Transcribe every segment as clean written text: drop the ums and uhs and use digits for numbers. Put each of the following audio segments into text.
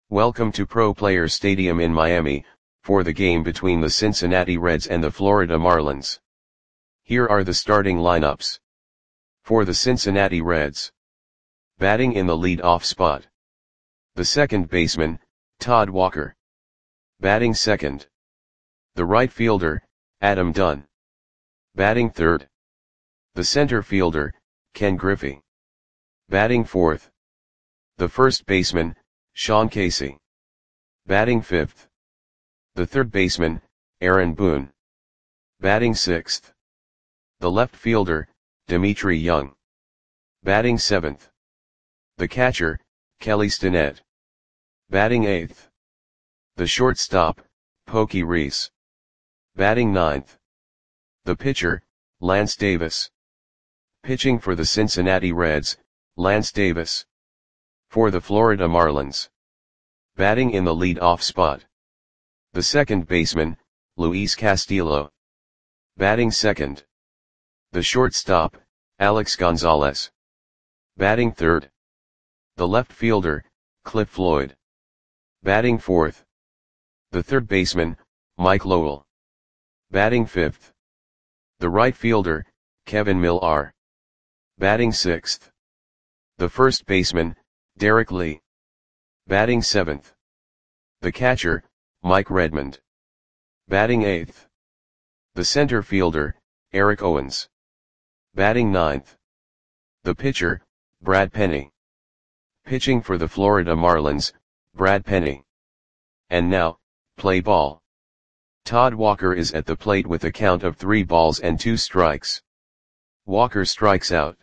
Welcome to Pro Players Stadium in Miami, for the game between the Cincinnati Reds and the Florida Marlins. Here are the starting lineups. For the Cincinnati Reds. Batting in the lead-off spot. The second baseman, Todd Walker. Batting second. The right fielder, Adam Dunn. Batting third. The center fielder, Ken Griffey. Batting fourth. The first baseman, Sean Casey. Batting fifth. The third baseman, Aaron Boone. Batting sixth. The left fielder, Dmitri Young. Batting seventh. The catcher, Kelly Stinnett. Batting eighth. The shortstop, Pokey Reese. Batting ninth. The pitcher, Lance Davis. Pitching for the Cincinnati Reds, Lance Davis. For the Florida Marlins. Batting in the lead-off spot. The second baseman, Luis Castillo. Batting second. The shortstop, Alex Gonzalez. Batting third. The left fielder, Cliff Floyd. Batting fourth. The third baseman, Mike Lowell. Batting fifth. The right fielder, Kevin Millar. Batting sixth. The first baseman, Derek Lee. Batting seventh. The catcher, Mike Redmond. Batting eighth. The center fielder, Eric Owens. Batting ninth. The pitcher, Brad Penny. Pitching for the Florida Marlins, Brad Penny. And now, play ball. Todd Walker is at the plate with a count of 3 balls and 2 strikes. Walker strikes out.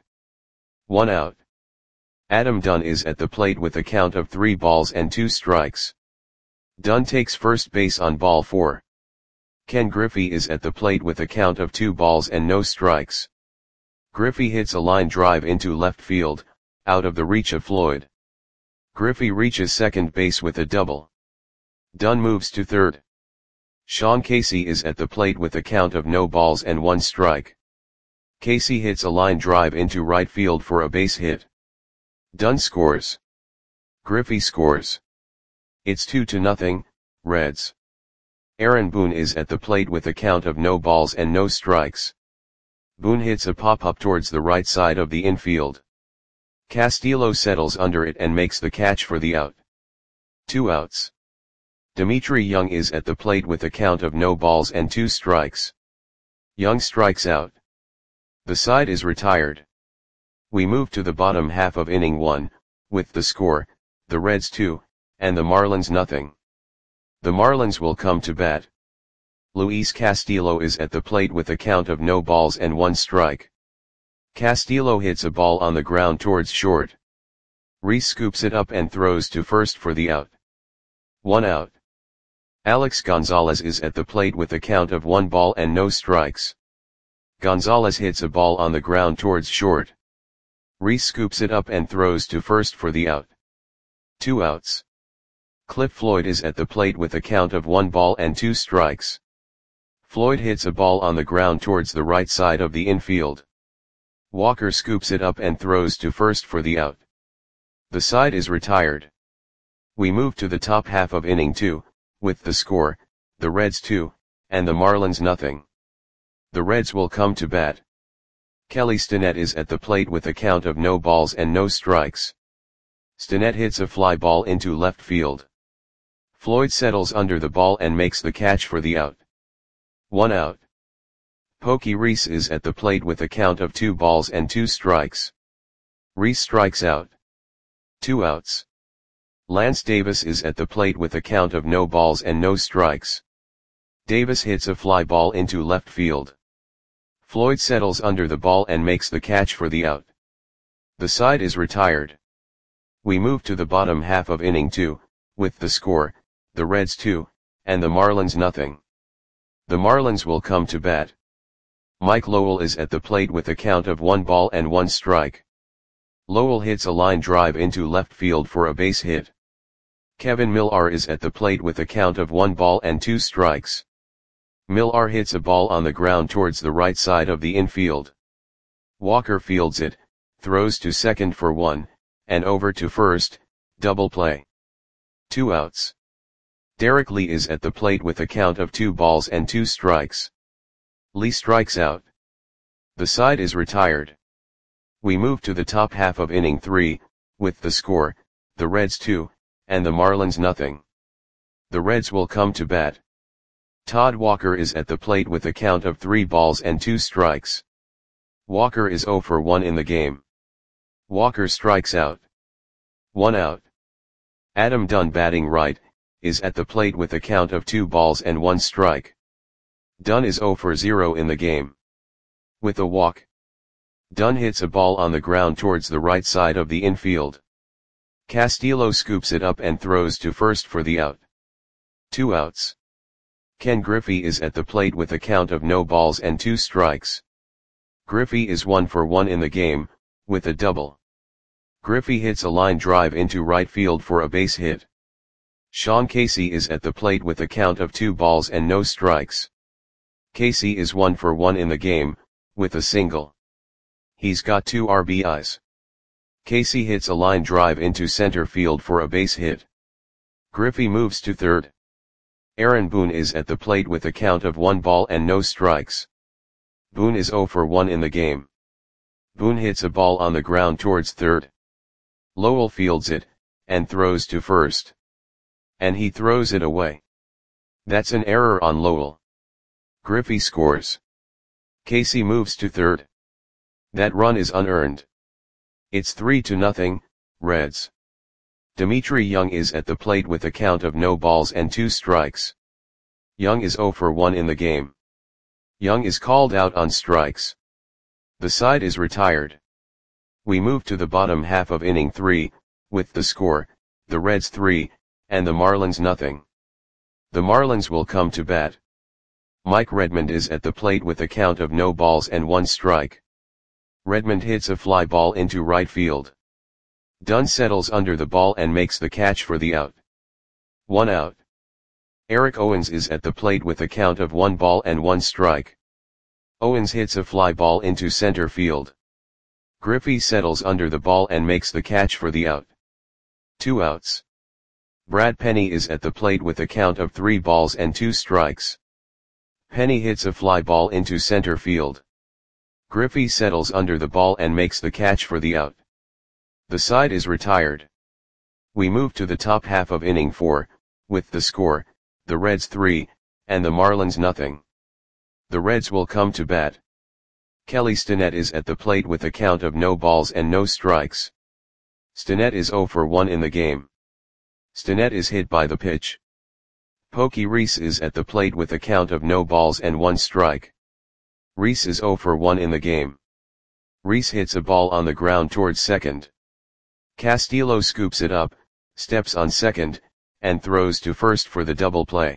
1 out. Adam Dunn is at the plate with a count of 3 balls and 2 strikes. Dunn takes first base on ball 4. Ken Griffey is at the plate with a count of 2 balls and no strikes. Griffey hits a line drive into left field, out of the reach of Floyd. Griffey reaches second base with a double. Dunn moves to third. Sean Casey is at the plate with a count of no balls and 1 strike. Casey hits a line drive into right field for a base hit. Dunn scores. Griffey scores. It's 2-0, Reds. Aaron Boone is at the plate with a count of no balls and no strikes. Boone hits a pop-up towards the right side of the infield. Castillo settles under it and makes the catch for the out. 2 outs. Dmitri Young is at the plate with a count of no balls and 2 strikes. Young strikes out. The side is retired. We move to the bottom half of inning 1, with the score, the Reds 2, and the Marlins nothing. The Marlins will come to bat. Luis Castillo is at the plate with a count of no balls and 1 strike. Castillo hits a ball on the ground towards short. Reese scoops it up and throws to first for the out. 1 out. Alex Gonzalez is at the plate with a count of 1 ball and no strikes. Gonzalez hits a ball on the ground towards short. Reese scoops it up and throws to first for the out. 2 outs. Cliff Floyd is at the plate with a count of 1 ball and 2 strikes. Floyd hits a ball on the ground towards the right side of the infield. Walker scoops it up and throws to first for the out. The side is retired. We move to the top half of inning 2, with the score, the Reds 2, and the Marlins nothing. The Reds will come to bat. Kelly Stinnett is at the plate with a count of no balls and no strikes. Stinnett hits a fly ball into left field. Floyd settles under the ball and makes the catch for the out. 1 out. Pokey Reese is at the plate with a count of 2 balls and 2 strikes. Reese strikes out. 2 outs. Lance Davis is at the plate with a count of no balls and no strikes. Davis hits a fly ball into left field. Floyd settles under the ball and makes the catch for the out. The side is retired. We move to the bottom half of inning 2, with the score, the Reds 2, and the Marlins nothing. The Marlins will come to bat. Mike Lowell is at the plate with a count of 1 ball and 1 strike. Lowell hits a line drive into left field for a base hit. Kevin Millar is at the plate with a count of 1 ball and 2 strikes. Millar hits a ball on the ground towards the right side of the infield. Walker fields it, throws to second for 1, and over to first, double play. 2 outs. Derek Lee is at the plate with a count of 2 balls and 2 strikes. Lee strikes out. The side is retired. We move to the top half of inning 3, with the score, the Reds 2, and the Marlins nothing. The Reds will come to bat. Todd Walker is at the plate with a count of 3 balls and 2 strikes. Walker is 0 for 1 in the game. Walker strikes out. 1 out. Adam Dunn, batting right, is at the plate with a count of 2 balls and 1 strike. Dunn is 0 for 0 in the game. With a walk, Dunn hits a ball on the ground towards the right side of the infield. Castillo scoops it up and throws to first for the out. 2 outs. Ken Griffey is at the plate with a count of no balls and 2 strikes. Griffey is 1 for 1 in the game, with a double. Griffey hits a line drive into right field for a base hit. Sean Casey is at the plate with a count of 2 balls and no strikes. Casey is 1 for 1 in the game, with a single. He's got 2 RBIs. Casey hits a line drive into center field for a base hit. Griffey moves to third. Aaron Boone is at the plate with a count of 1 ball and no strikes. Boone is 0 for 1 in the game. Boone hits a ball on the ground towards third. Lowell fields it, and throws to first. And he throws it away. That's an error on Lowell. Griffey scores. Casey moves to third. That run is unearned. It's 3-0, Reds. Dimitri Young is at the plate with a count of no balls and 2 strikes. Young is 0 for 1 in the game. Young is called out on strikes. The side is retired. We move to the bottom half of inning 3, with the score, the Reds 3, and the Marlins nothing. The Marlins will come to bat. Mike Redmond is at the plate with a count of no balls and 1 strike. Redmond hits a fly ball into right field. Dunn settles under the ball and makes the catch for the out. 1 out. Eric Owens is at the plate with a count of 1 ball and 1 strike. Owens hits a fly ball into center field. Griffey settles under the ball and makes the catch for the out. 2 outs. Brad Penny is at the plate with a count of 3 balls and 2 strikes. Penny hits a fly ball into center field. Griffey settles under the ball and makes the catch for the out. The side is retired. We move to the top half of inning 4, with the score, the Reds 3, and the Marlins nothing. The Reds will come to bat. Kelly Stinnett is at the plate with a count of no balls and no strikes. Stinnett is 0 for 1 in the game. Stinnett is hit by the pitch. Pokey Reese is at the plate with a count of no balls and 1 strike. Reese is 0 for 1 in the game. Reese hits a ball on the ground towards second. Castillo scoops it up, steps on second, and throws to first for the double play.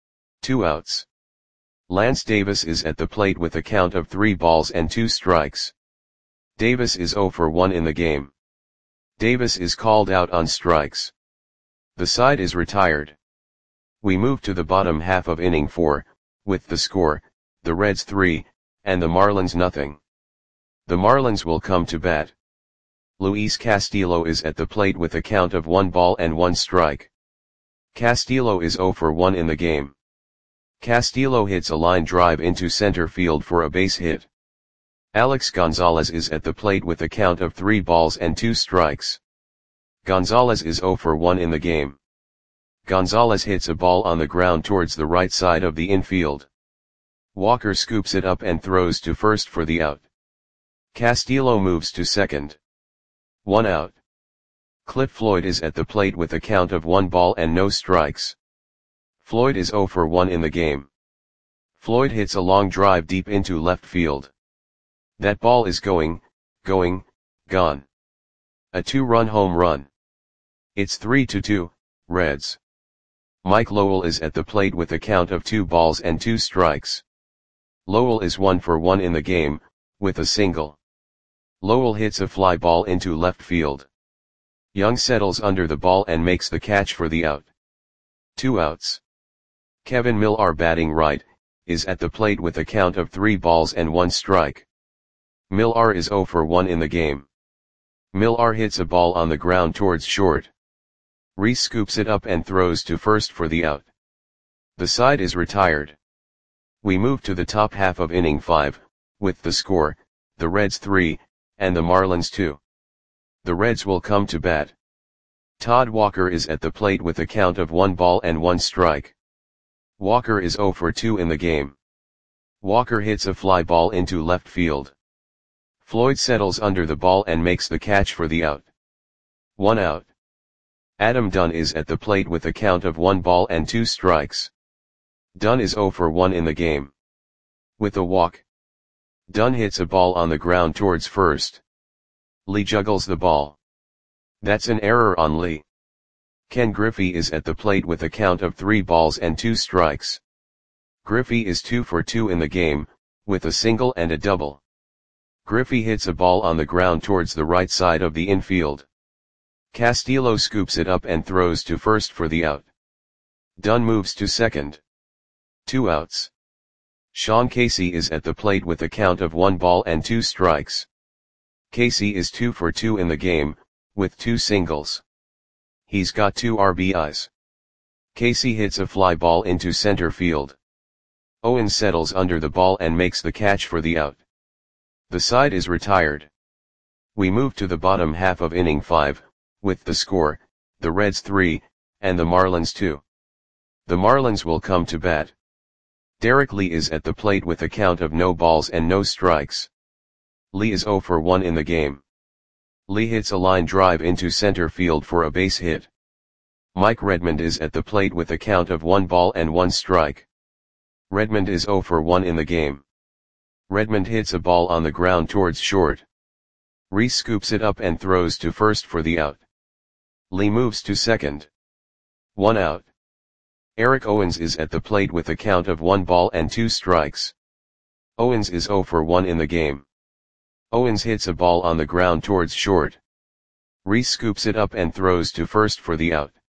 2 outs. Lance Davis is at the plate with a count of 3 balls and 2 strikes. Davis is 0 for 1 in the game. Davis is called out on strikes. The side is retired. We move to the bottom half of inning 4, with the score, the Reds 3, and the Marlins nothing. The Marlins will come to bat. Luis Castillo is at the plate with a count of 1 ball and 1 strike. Castillo is 0 for 1 in the game. Castillo hits a line drive into center field for a base hit. Alex Gonzalez is at the plate with a count of 3 balls and 2 strikes. Gonzalez is 0 for 1 in the game. Gonzalez hits a ball on the ground towards the right side of the infield. Walker scoops it up and throws to first for the out. Castillo moves to second. 1 out. Cliff Floyd is at the plate with a count of 1 ball and no strikes. Floyd is 0 for 1 in the game. Floyd hits a long drive deep into left field. That ball is gone. A 2-run home run. It's 3-2, Reds. Mike Lowell is at the plate with a count of 2 balls and 2 strikes. Lowell is 1 for 1 in the game, with a single. Lowell hits a fly ball into left field. Young settles under the ball and makes the catch for the out. 2 outs. Kevin Millar, batting right, is at the plate with a count of 3 balls and 1 strike. Millar is 0 for 1 in the game. Millar hits a ball on the ground towards short. Reese scoops it up and throws to first for the out. The side is retired. We move to the top half of inning 5, with the score, the Reds 3, and the Marlins 2. The Reds will come to bat. Todd Walker is at the plate with a count of 1 ball and 1 strike. Walker is 0 for 2 in the game. Walker hits a fly ball into left field. Floyd settles under the ball and makes the catch for the out. 1 out. Adam Dunn is at the plate with a count of 1 ball and 2 strikes. Dunn is 0 for 1 in the game. With a walk, Dunn hits a ball on the ground towards first. Lee juggles the ball. That's an error on Lee. Ken Griffey is at the plate with a count of 3 balls and 2 strikes. Griffey is 2 for 2 in the game, with a single and a double. Griffey hits a ball on the ground towards the right side of the infield. Castillo scoops it up and throws to first for the out. Dunn moves to second. 2 outs. Sean Casey is at the plate with a count of 1 ball and 2 strikes. Casey is 2 for 2 in the game, with 2 singles. He's got 2 RBIs. Casey hits a fly ball into center field. Owens settles under the ball and makes the catch for the out. The side is retired. We move to the bottom half of inning 5, with the score, the Reds 3, and the Marlins 2. The Marlins will come to bat. Derek Lee is at the plate with a count of no balls and no strikes. Lee is 0 for 1 in the game. Lee hits a line drive into center field for a base hit. Mike Redmond is at the plate with a count of 1 ball and 1 strike. Redmond is 0 for 1 in the game. Redmond hits a ball on the ground towards short. Reese scoops it up and throws to first for the out. Lee moves to second. 1 out. Eric Owens is at the plate with a count of 1 ball and 2 strikes. Owens is 0 for 1 in the game. Owens hits a ball on the ground towards short. Reese scoops it up and throws to first for the out.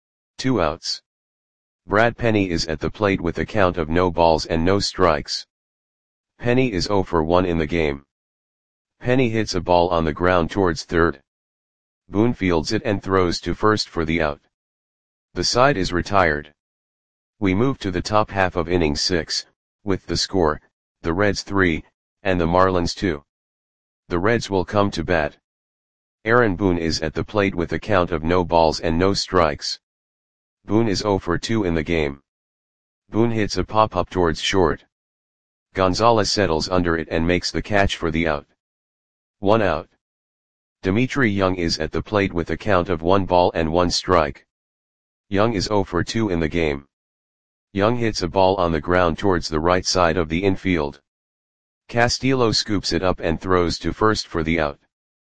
2 outs. Brad Penny is at the plate with a count of no balls and no strikes. Penny is 0 for 1 in the game. Penny hits a ball on the ground towards third. Boone fields it and throws to first for the out. The side is retired. We move to the top half of inning 6, with the score, the Reds 3, and the Marlins 2. The Reds will come to bat. Aaron Boone is at the plate with a count of no balls and no strikes. Boone is 0 for 2 in the game. Boone hits a pop-up towards short. Gonzalez settles under it and makes the catch for the out. 1 out. Dimitri Young is at the plate with a count of 1 ball and 1 strike. Young is 0 for 2 in the game. Young hits a ball on the ground towards the right side of the infield. Castillo scoops it up and throws to first for the out.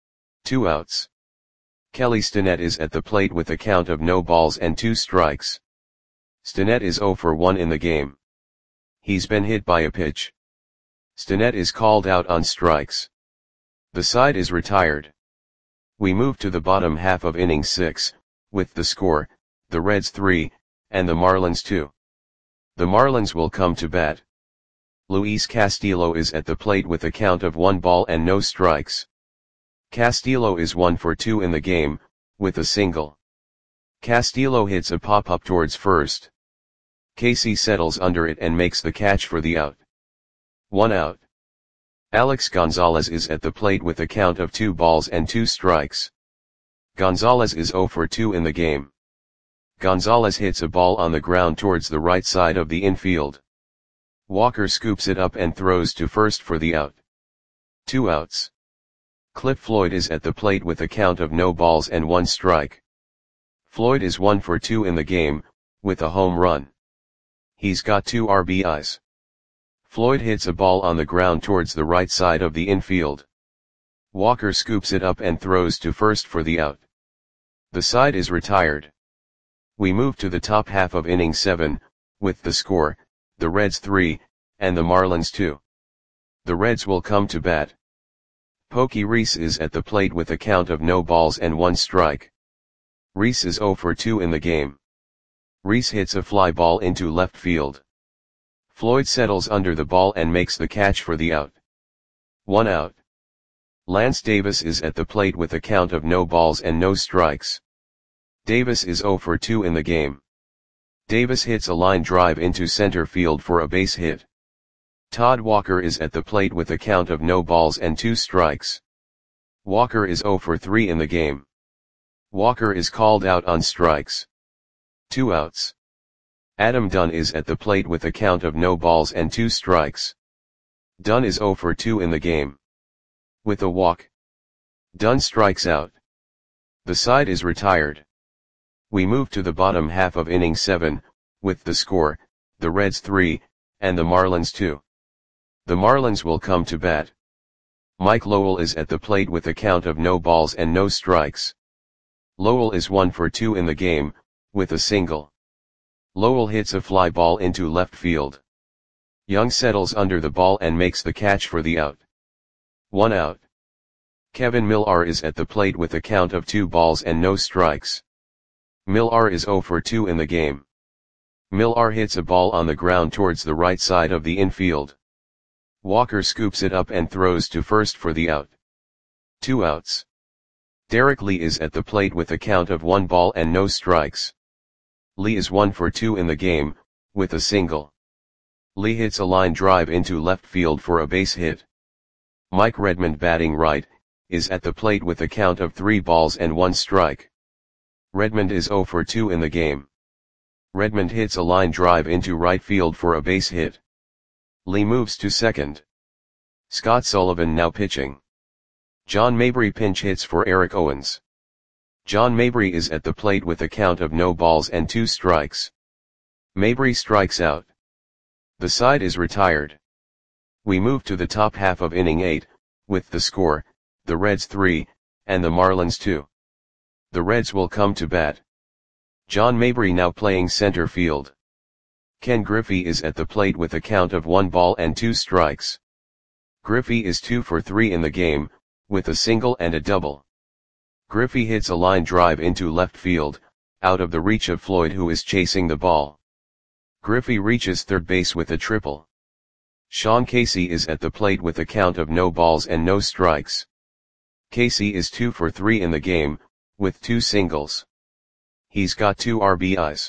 2 outs. Kelly Stinnett is at the plate with a count of no balls and 2 strikes. Stinnett is 0 for 1 in the game. He's been hit by a pitch. Stinnett is called out on strikes. The side is retired. We move to the bottom half of inning 6, with the score, the Reds 3, and the Marlins 2. The Marlins will come to bat. Luis Castillo is at the plate with a count of 1 ball and no strikes. Castillo is 1 for 2 in the game, with a single. Castillo hits a pop-up towards first. Casey settles under it and makes the catch for the out. 1 out. Alex Gonzalez is at the plate with a count of 2 balls and 2 strikes. Gonzalez is 0 for 2 in the game. Gonzalez hits a ball on the ground towards the right side of the infield. Walker scoops it up and throws to first for the out. 2 outs. Cliff Floyd is at the plate with a count of no balls and 1 strike. Floyd is 1 for 2 in the game, with a home run. He's got 2 RBIs. Floyd hits a ball on the ground towards the right side of the infield. Walker scoops it up and throws to first for the out. The side is retired. We move to the top half of inning 7, with the score, the Reds 3, and the Marlins 2. The Reds will come to bat. Pokey Reese is at the plate with a count of no balls and 1 strike. Reese is 0 for 2 in the game. Reese hits a fly ball into left field. Floyd settles under the ball and makes the catch for the out. 1 out. Lance Davis is at the plate with a count of no balls and no strikes. Davis is 0 for 2 in the game. Davis hits a line drive into center field for a base hit. Todd Walker is at the plate with a count of no balls and 2 strikes. Walker is 0 for 3 in the game. Walker is called out on strikes. 2 outs. Adam Dunn is at the plate with a count of no balls and 2 strikes. Dunn is 0 for 2 in the game. With a walk, Dunn strikes out. The side is retired. We move to the bottom half of inning 7, with the score, the Reds 3, and the Marlins 2. The Marlins will come to bat. Mike Lowell is at the plate with a count of no balls and no strikes. Lowell is 1 for 2 in the game, with a single. Lowell hits a fly ball into left field. Young settles under the ball and makes the catch for the out. 1 out. Kevin Millar is at the plate with a count of 2 balls and no strikes. Millar is 0 for 2 in the game. Millar hits a ball on the ground towards the right side of the infield. Walker scoops it up and throws to first for the out. 2 outs. Derek Lee is at the plate with a count of 1 ball and no strikes. Lee is 1 for 2 in the game, with a single. Lee hits a line drive into left field for a base hit. Mike Redmond, batting right, is at the plate with a count of 3 balls and 1 strike. Redmond is 0 for 2 in the game. Redmond hits a line drive into right field for a base hit. Lee moves to second. Scott Sullivan now pitching. John Mabry pinch hits for Eric Owens. John Mabry is at the plate with a count of no balls and 2 strikes. Mabry strikes out. The side is retired. We move to the top half of inning 8, with the score, the Reds 3, and the Marlins 2. The Reds will come to bat. John Mabry now playing center field. Ken Griffey is at the plate with a count of 1 ball and 2 strikes. Griffey is 2 for 3 in the game, with a single and a double. Griffey hits a line drive into left field, out of the reach of Floyd, who is chasing the ball. Griffey reaches third base with a triple. Sean Casey is at the plate with a count of no balls and no strikes. Casey is 2 for 3 in the game, with 2 singles. He's got 2 RBIs.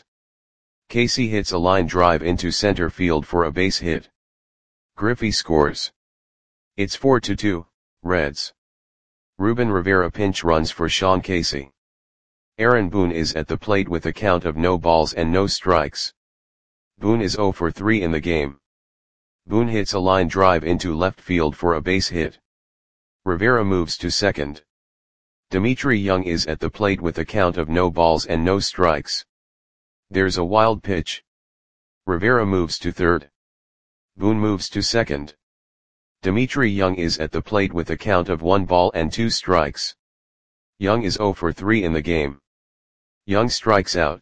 Casey hits a line drive into center field for a base hit. Griffey scores. It's 4-2, Reds. Ruben Rivera pinch runs for Sean Casey. Aaron Boone is at the plate with a count of no balls and no strikes. Boone is 0 for 3 in the game. Boone hits a line drive into left field for a base hit. Rivera moves to second. Dimitri Young is at the plate with a count of no balls and no strikes. There's a wild pitch. Rivera moves to third. Boone moves to second. Dimitri Young is at the plate with a count of 1 ball and 2 strikes. Young is 0 for 3 in the game. Young strikes out.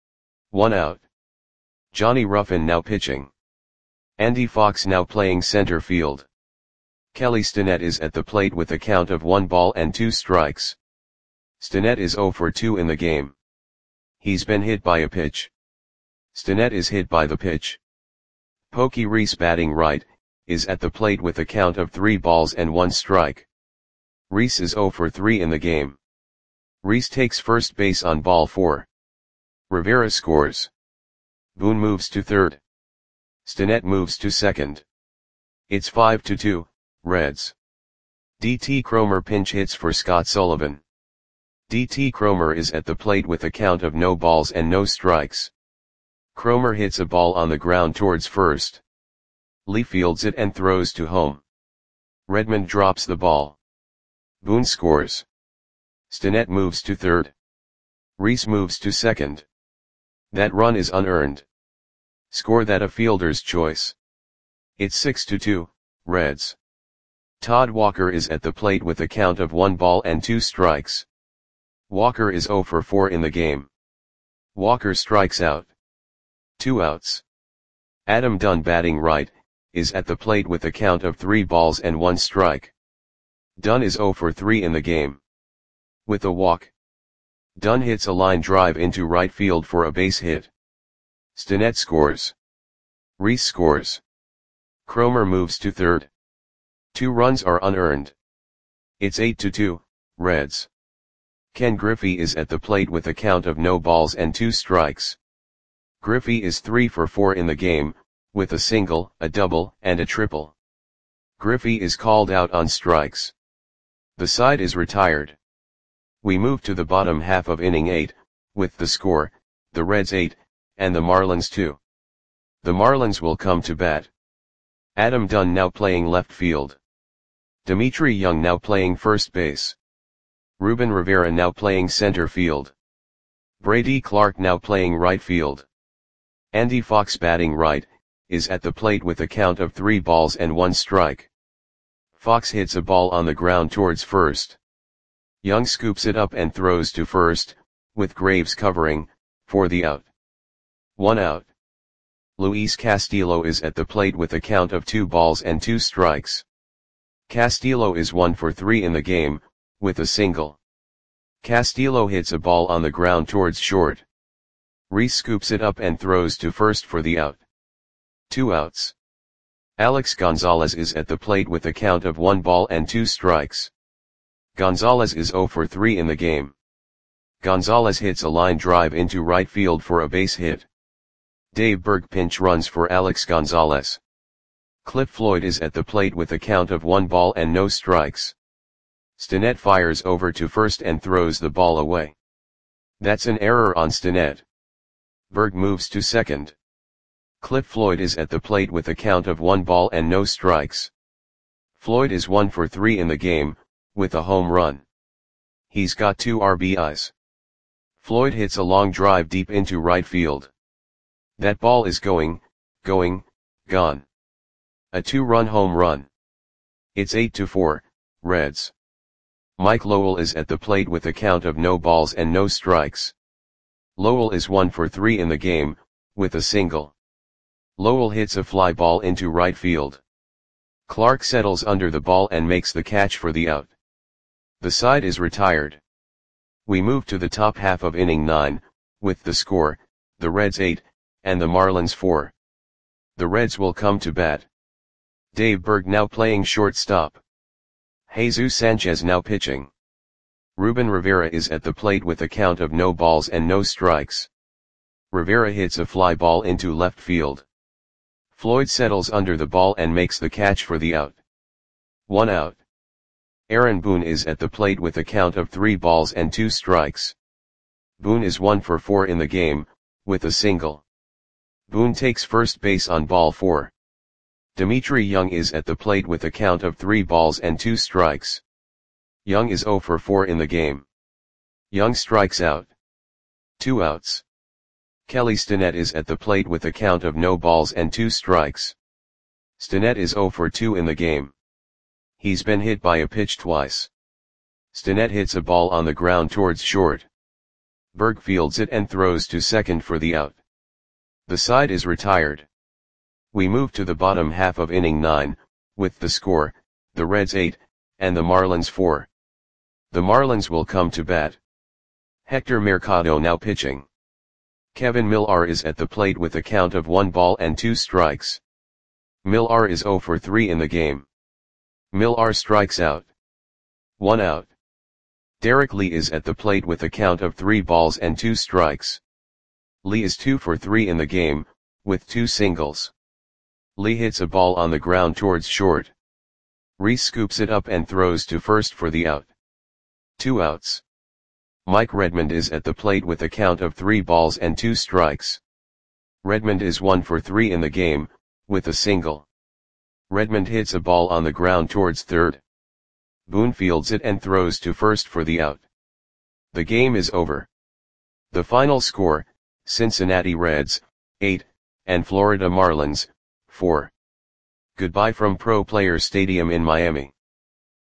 1 out. Johnny Ruffin now pitching. Andy Fox now playing center field. Kelly Stinnett is at the plate with a count of 1 ball and 2 strikes. Stinnett is 0 for 2 in the game. He's been hit by a pitch. Stinnett is hit by the pitch. Pokey Reese, batting right, is at the plate with a count of 3 balls and 1 strike. Reese is 0 for 3 in the game. Reese takes first base on ball 4. Rivera scores. Boone moves to third. Stinnett moves to second. It's 5-2, Reds. D.T. Cromer pinch hits for Scott Sullivan. D.T. Cromer is at the plate with a count of no balls and no strikes. Cromer hits a ball on the ground towards first. Lee fields it and throws to home. Redmond drops the ball. Boone scores. Stinnett moves to third. Reese moves to second. That run is unearned. Score that a fielder's choice. It's 6-2, Reds. Todd Walker is at the plate with a count of 1 ball and 2 strikes. Walker is 0 for 4 in the game. Walker strikes out. 2 outs. Adam Dunn, batting right, is at the plate with a count of 3 balls and 1 strike. Dunn is 0 for 3 in the game. With a walk, Dunn hits a line drive into right field for a base hit. Stinnett scores. Reese scores. Cromer moves to third. 2 runs are unearned. It's 8-2, Reds. Ken Griffey is at the plate with a count of no balls and 2 strikes. Griffey is 3 for 4 in the game, with a single, a double, and a triple. Griffey is called out on strikes. The side is retired. We move to the bottom half of inning 8, with the score, the Reds 8, and the Marlins 2. The Marlins will come to bat. Adam Dunn now playing left field. Dimitri Young now playing first base. Ruben Rivera now playing center field. Brady Clark now playing right field. Andy Fox batting right, is at the plate with a count of 3 balls and 1 strike. Fox hits a ball on the ground towards first. Young scoops it up and throws to first, with Graves covering, for the out. 1 out. Luis Castillo is at the plate with a count of 2 balls and 2 strikes. Castillo is 1 for 3 in the game, with a single. Castillo hits a ball on the ground towards short. Reese scoops it up and throws to first for the out. 2 outs. Alex Gonzalez is at the plate with a count of 1 ball and 2 strikes. Gonzalez is 0 for 3 in the game. Gonzalez hits a line drive into right field for a base hit. Dave Berg pinch runs for Alex Gonzalez. Cliff Floyd is at the plate with a count of 1 ball and no strikes. Stinnett fires over to first and throws the ball away. That's an error on Stinnett. Berg moves to second. Cliff Floyd is at the plate with a count of 1 ball and no strikes. Floyd is 1 for 3 in the game, with a home run. He's got 2 RBIs. Floyd hits a long drive deep into right field. That ball is gone. A 2-run home run. It's 8-4, Reds. Mike Lowell is at the plate with a count of no balls and no strikes. Lowell is 1 for 3 in the game, with a single. Lowell hits a fly ball into right field. Clark settles under the ball and makes the catch for the out. The side is retired. We move to the top half of inning 9, with the score, the Reds 8, and the Marlins 4. The Reds will come to bat. Dave Berg now playing shortstop. Jesus Sanchez now pitching. Ruben Rivera is at the plate with a count of no balls and no strikes. Rivera hits a fly ball into left field. Floyd settles under the ball and makes the catch for the out. 1 out. Aaron Boone is at the plate with a count of 3 balls and 2 strikes. Boone is 1 for 4 in the game, with a single. Boone takes first base on ball 4. Dimitri Young is at the plate with a count of 3 balls and 2 strikes. Young is 0 for 4 in the game. Young strikes out. 2 outs. Kelly Stinnett is at the plate with a count of no balls and 2 strikes. Stinnett is 0 for 2 in the game. He's been hit by a pitch twice. Stinnett hits a ball on the ground towards short. Berg fields it and throws to second for the out. The side is retired. We move to the bottom half of inning 9, with the score, the Reds 8, and the Marlins 4. The Marlins will come to bat. Hector Mercado now pitching. Kevin Millar is at the plate with a count of 1 ball and 2 strikes. Millar is 0 for 3 in the game. Millar strikes out. 1 out. Derek Lee is at the plate with a count of 3 balls and 2 strikes. Lee is 2 for 3 in the game, with 2 singles. Lee hits a ball on the ground towards short. Reese scoops it up and throws to first for the out. 2 outs. Mike Redmond is at the plate with a count of 3 balls and 2 strikes. Redmond is 1 for 3 in the game, with a single. Redmond hits a ball on the ground towards third. Boone fields it and throws to first for the out. The game is over. The final score, Cincinnati Reds, 8, and Florida Marlins, 4. Goodbye from Pro Player Stadium in Miami.